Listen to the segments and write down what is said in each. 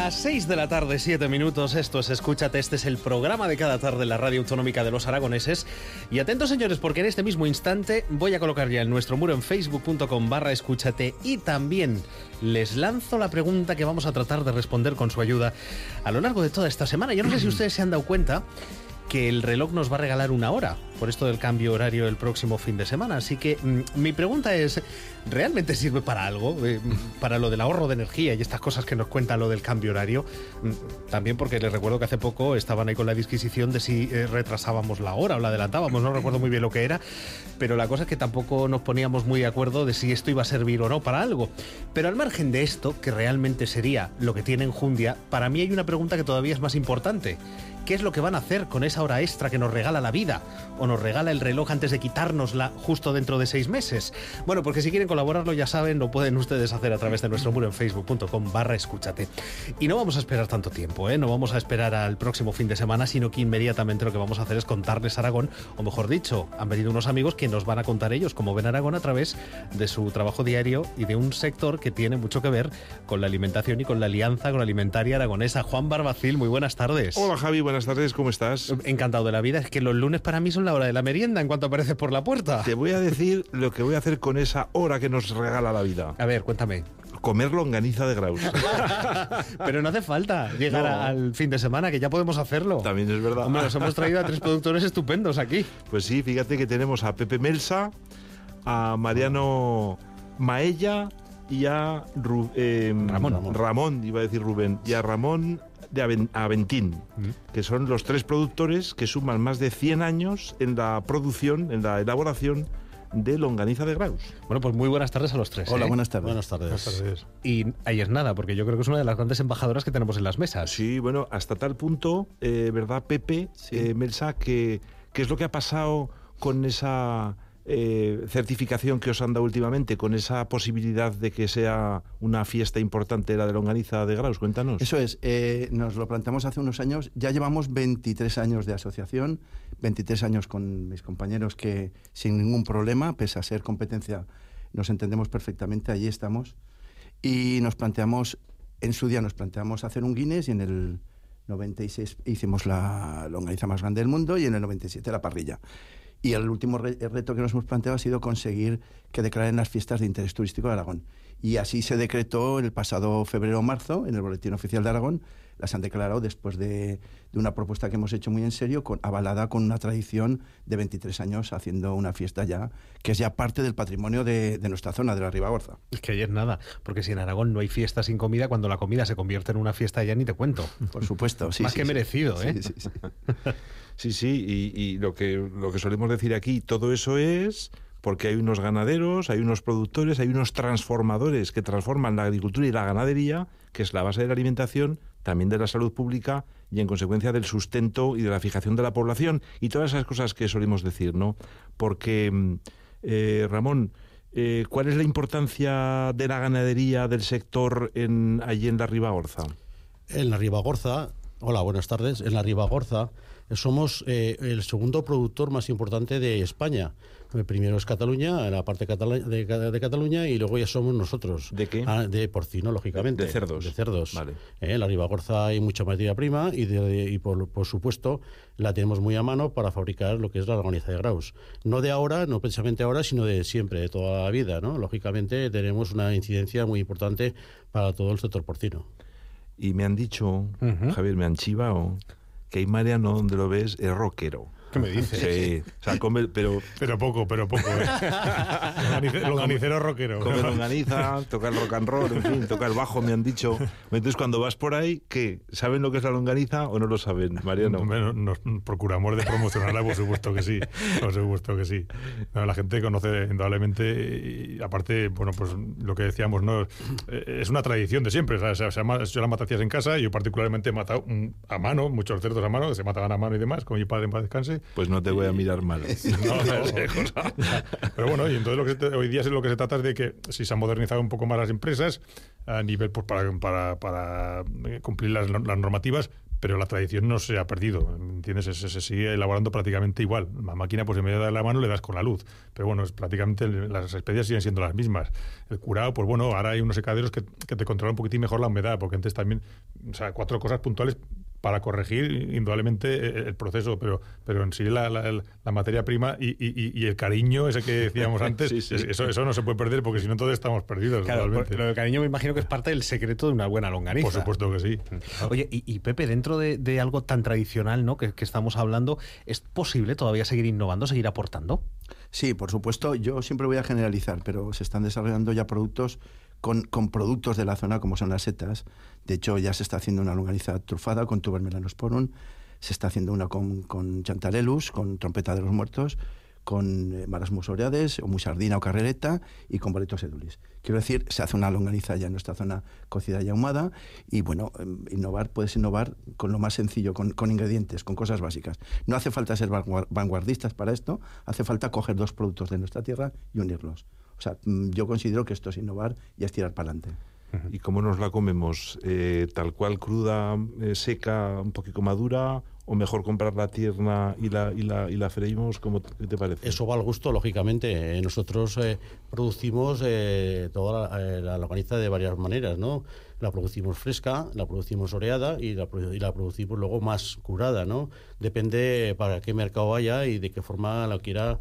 Las 6 de la tarde, 7 minutos, esto es Escúchate, este es el programa de cada tarde en la Radio Autonómica de los Aragoneses. Y atentos, señores, porque en este mismo instante voy a colocar ya en nuestro muro en facebook.com/escúchate y también les lanzo la pregunta que vamos a tratar de responder con su ayuda a lo largo de toda esta semana. Yo no sé si ustedes se han dado cuenta que el reloj nos va a regalar una hora por esto del cambio horario el próximo fin de semana. Así que mi pregunta es, ¿realmente sirve para algo? Para lo del ahorro de energía y estas cosas que nos cuenta lo del cambio horario. También porque les recuerdo que hace poco estaban ahí con la disquisición de si retrasábamos la hora o la adelantábamos, no recuerdo muy bien lo que era, pero la cosa es que tampoco nos poníamos muy de acuerdo de si esto iba a servir o no para algo. Pero al margen de esto, que realmente sería lo que tiene enjundia, para mí hay una pregunta que todavía es más importante. ¿Qué es lo que van a hacer con esa hora extra que nos regala la vida? ¿O nos regala el reloj antes de quitárnosla justo dentro de 6 meses? Bueno, porque si quieren colaborarlo, ya saben, lo pueden ustedes hacer a través de nuestro muro en facebook.com/escúchate. Y no vamos a esperar tanto tiempo, ¿eh? No vamos a esperar al próximo fin de semana, sino que inmediatamente lo que vamos a hacer es contarles Aragón, o mejor dicho, han venido unos amigos que nos van a contar ellos cómo ven Aragón a través de su trabajo diario y de un sector que tiene mucho que ver con la alimentación y con la alianza agroalimentaria aragonesa. Juan Barbacil, muy buenas tardes. Hola, Javi, buenas tardes, ¿cómo estás? Encantado de la vida. Es que los lunes para mí son la hora de la merienda en cuanto apareces por la puerta. Te voy a decir lo que voy a hacer con esa hora que nos regala la vida. A ver, cuéntame. Comer longaniza de Graus. Pero no hace falta llegar al fin de semana, que ya podemos hacerlo. También es verdad. Hombre, nos hemos traído a 3 productores estupendos aquí. Pues sí, fíjate que tenemos a Pepe Melsa, a Mariano Maella y a Ramón, iba a decir Rubén, y a Ramón de Aventín, que son los 3 productores que suman más de 100 años en la producción, en la elaboración de longaniza de Graus. Bueno, pues muy buenas tardes a los 3. Hola, buenas tardes. Buenas tardes. Y ahí es nada, porque yo creo que es una de las grandes embajadoras que tenemos en las mesas. Sí, bueno, hasta tal punto, ¿verdad, Pepe? Sí. Melsa, ¿qué es lo que ha pasado con esa certificación que os han dado últimamente, con esa posibilidad de que sea una fiesta importante la de longaniza de Graus? Cuéntanos. Eso es, nos lo planteamos hace unos años, ya llevamos 23 años de asociación, 23 años con mis compañeros que sin ningún problema, pese a ser competencia, nos entendemos perfectamente, allí estamos, y nos planteamos, en su día nos planteamos hacer un Guinness, y en el 96 hicimos la longaniza más grande del mundo, y en el 97 la parrilla. Y el último reto que nos hemos planteado ha sido conseguir que declaren las fiestas de interés turístico de Aragón. Y así se decretó el pasado febrero o marzo, en el Boletín Oficial de Aragón. Las han declarado después de una propuesta que hemos hecho muy en serio, avalada con una tradición de 23 años haciendo una fiesta ya, que es ya parte del patrimonio de nuestra zona, de la Ribagorza. Es que ayer nada, porque si en Aragón no hay fiesta sin comida, cuando la comida se convierte en una fiesta ya ni te cuento. Por supuesto, sí. Más que merecido, ¿eh? Sí. Sí, y lo que solemos decir aquí, todo eso es porque hay unos ganaderos, hay unos productores, hay unos transformadores que transforman la agricultura y la ganadería, que es la base de la alimentación, también de la salud pública y en consecuencia del sustento y de la fijación de la población y todas esas cosas que solemos decir, ¿no? Porque, Ramón, ¿cuál es la importancia de la ganadería del sector allí en la Ribagorza? En la Ribagorza, hola, buenas tardes, en la Ribagorza somos el segundo productor más importante de España. El primero es Cataluña, la parte de Cataluña, y luego ya somos nosotros. ¿De qué? De porcino, lógicamente. De cerdos. De cerdos. Vale. En la Ribagorza hay mucha materia prima y por supuesto la tenemos muy a mano para fabricar lo que es la longaniza de Graus. No de ahora, no precisamente ahora, sino de siempre, de toda la vida, ¿no? Lógicamente tenemos una incidencia muy importante para todo el sector porcino. Y me han dicho, Javier, me han chivado, que hay Mariano, donde lo ves, es rockero. ¿Qué me dices? Sí, o sea, come, pero poco, longanicero rockero. Come longaniza, toca el rock and roll, en fin, toca el bajo, me han dicho. Entonces, cuando vas por ahí, ¿qué? ¿Saben lo que es la longaniza o no lo saben, Mariano? Bueno, nos procuramos de promocionarla, por supuesto que sí. Por supuesto que sí. No, la gente conoce indudablemente, y aparte, bueno, pues lo que decíamos, ¿no? Es una tradición de siempre. O sea, yo la maté en casa, y yo particularmente he matado a mano, muchos cerdos a mano, que se mataban a mano y demás, con mi padre en paz descanse. Pues no te voy a mirar mal. Pero bueno, y entonces hoy día lo que se trata es de que si se han modernizado un poco más las empresas a nivel, pues para cumplir las normativas, pero la tradición no se ha perdido, ¿entiendes? Se sigue elaborando prácticamente igual. La máquina, pues en vez de darle la mano, le das con la luz. Pero bueno, prácticamente las especias siguen siendo las mismas. El curado, pues bueno, ahora hay unos secaderos que te controlan un poquitín mejor la humedad, porque antes también, o sea, 4 cosas puntuales para corregir indudablemente el proceso, pero en sí la materia prima y el cariño ese que decíamos antes, sí. Eso no se puede perder, porque si no todos estamos perdidos. Claro, lo del cariño me imagino que es parte del secreto de una buena longaniza. Por supuesto que sí. Oye, y Pepe, dentro de algo tan tradicional, ¿no?, que estamos hablando, ¿es posible todavía seguir innovando, seguir aportando? Sí, por supuesto. Yo siempre voy a generalizar, pero se están desarrollando ya productos con productos de la zona, como son las setas. De hecho, ya se está haciendo una longaniza trufada con tuber melanosporum, se está haciendo una con chantarellus, con trompeta de los muertos, con marasmus oreades, o musardina o carrereta, y con boletus edulis. Quiero decir, se hace una longaniza ya en nuestra zona cocida y ahumada, y bueno, puedes innovar con lo más sencillo, con ingredientes, con cosas básicas. No hace falta ser vanguardistas para esto, hace falta coger 2 productos de nuestra tierra y unirlos. O sea, yo considero que esto es innovar y es tirar para adelante. ¿Y cómo nos la comemos? ¿Tal cual, cruda, seca, un poquito madura? ¿O mejor comprarla tierna y la freímos? ¿Qué te parece? Eso va al gusto, lógicamente. Nosotros producimos toda la longaniza de varias maneras, ¿no? La producimos fresca, la producimos oreada y la producimos luego más curada, ¿no? Depende para qué mercado vaya y de qué forma la quiera,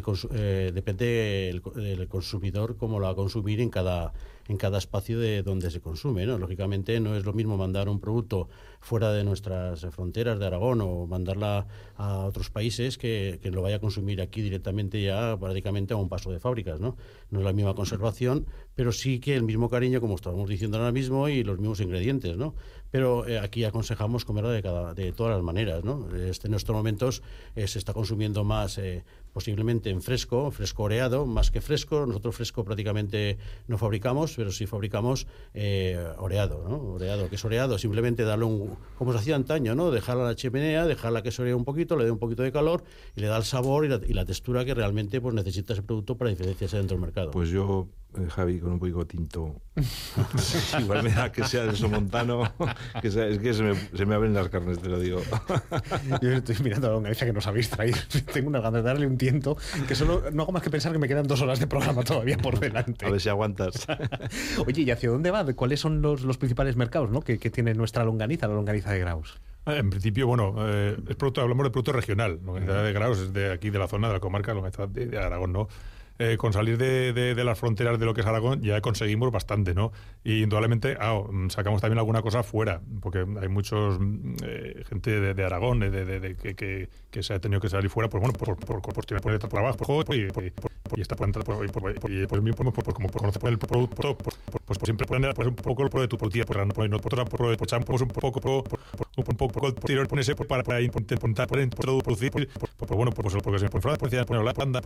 depende del consumidor cómo la va a consumir en cada espacio de donde se consume, ¿no? Lógicamente no es lo mismo mandar un producto fuera de nuestras fronteras de Aragón o mandarla a otros países que lo vaya a consumir aquí directamente ya prácticamente a un paso de fábricas, ¿no? No es la misma conservación, pero sí que el mismo cariño, como estábamos diciendo ahora mismo, y los mismos ingredientes, ¿no? Pero aquí aconsejamos comerla de todas las maneras, ¿no? En estos momentos se está consumiendo más posiblemente en fresco oreado, más que fresco. Nosotros fresco prácticamente no fabricamos, pero sí fabricamos oreado, ¿no? Oreado, que es oreado, simplemente darle como se hacía antaño, ¿no? Dejarla a la chimenea, dejarla que se oree un poquito, le dé un poquito de calor y le da el sabor y la textura que realmente pues necesita ese producto para diferenciarse dentro del mercado. Pues yo, Javi, con un poquito tinto, igual me da que sea de somontano, es que se me abren las carnes, te lo digo. Yo estoy mirando la longaniza que nos habéis traído. Tengo una ganas de darle un tiento, que solo no hago más que pensar que me quedan 2 horas de programa todavía por delante. A ver si aguantas. Oye, ¿y hacia dónde va? ¿Cuáles son los principales mercados, ¿no?, que tiene nuestra longaniza, la longaniza de Graus? En principio, bueno, hablamos de producto regional. Longaniza de Graus es de aquí, de la zona, de la comarca, longaniza de Aragón, ¿no? Con salir de las fronteras de lo que es Aragón ya conseguimos bastante, ¿no? Y indudablemente sacamos también alguna cosa fuera, porque hay muchos gente de Aragón que se ha tenido que salir fuera, pues bueno, por cuestiones de trabajo y esta planta, pues como conoce el producto, pues siempre poner un poco el pro de tu productividad, pues nosotros aprovechamos un poco el tiro ponerse para intentar producir, pues bueno, pues porque se pone la planta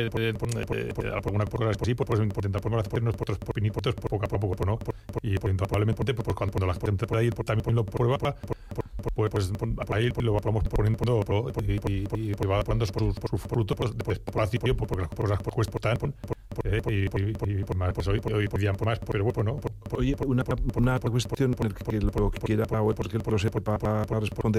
alguna cosa así, pues intentar ponernos nosotros poco a poco, ¿no? Y probablemente pues cuando la gente por ahí también poniendo prueba, pues ahí lo vamos poniendo y va poniendo sus productos pues por así porque las cosas pues exportan y más pues hoy podían más, pero bueno, ¿no? Oye, una cuestión que lo que quiera porque el proceso para responder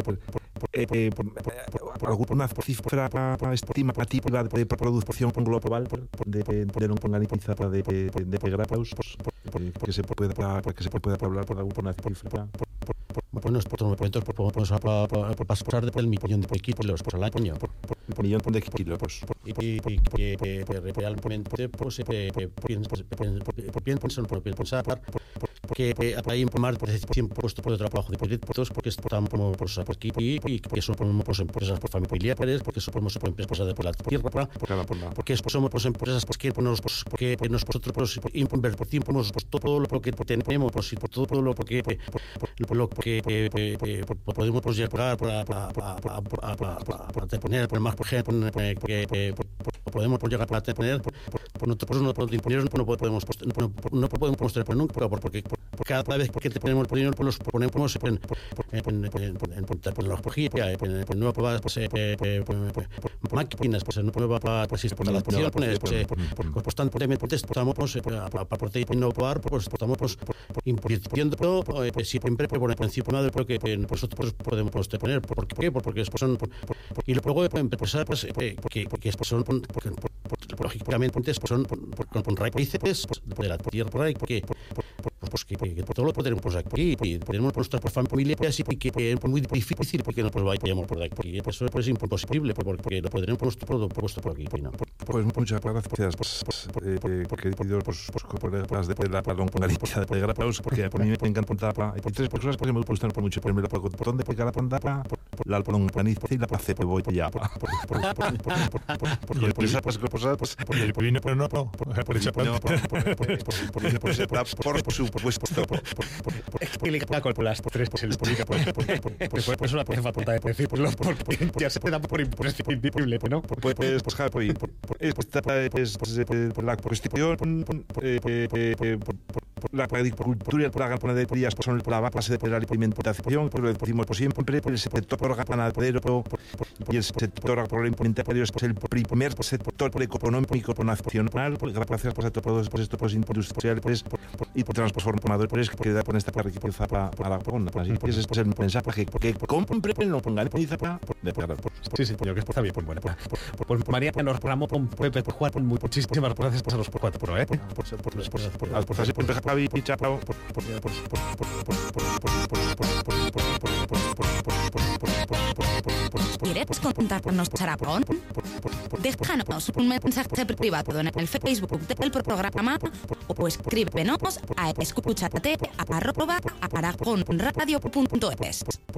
alguna cifra estimativa de producción global de longaniza de Graus que se pueda hablar por alguna cifra. Bueno, nosotros podemos pasar del 1 millón de kilos al año. 1 millón de kilos. Y realmente pues piensan que hay más de 100 puestos de trabajo directos porque están pues aquí y que somos pues, empresas familiares, porque somos empresas de la tierra, porque somos pues, empresas que nosotros pues, invertimos pues, todo lo que tenemos pues, y todo lo que podemos pues, llegar para tener más gente que podemos llegar a tener. Nosotros no podemos tener nunca porque cada vez que tenemos los ponemos en tecnología, en nuevas máquinas, en nuevas instalaciones, constantemente estamos, aparte de innovar, pues estamos invirtiendo siempre por encima de lo que nosotros podemos tener. ¿Por qué? Porque son, y luego empresas que son, lógicamente, son con raíces de la tierra y que todo lo tenemos aquí, y tenemos nuestras familias, y que es muy difícil que nos vayamos por aquí. Eso es imposible, porque lo tenemos todo puesto por aquí, ¿no? Pues muchas gracias, queridos colegas de la Longaniza de Graus, porque a mí me encanta. Hay tres personas que me gustan mucho. Primero, el botón de pegar la pandara, la longaniza y la cebolla. Y el pepino, pero no. Por supuesto. Explica con las tres, se explica. Después no hace falta decirlo, porque ya se da por imprescindible, ¿no? Pues Javi, esta es la cuestión. La agricultura y la ganadería son la base de la alimentación, pero lo decimos siempre, el sector ganadero y el sector agroalimentario es el primer sector económico nacional, gracias a todos estos industriales y transformadores que da con esta riqueza a Aragón. Así que ese es el mensaje, que compren lo pongan de verdad. Sí, señor, que está bien, pues bueno. Pues Mariano, Ramón, Pepe, Juan, muchísimas gracias a los cuatro, ¿eh? Javi, chao. ¿Quieres contarnos Aragón? Déjanos un mensaje privado en el Facebook del programa o escríbenos a escúchate@aragonradio.es.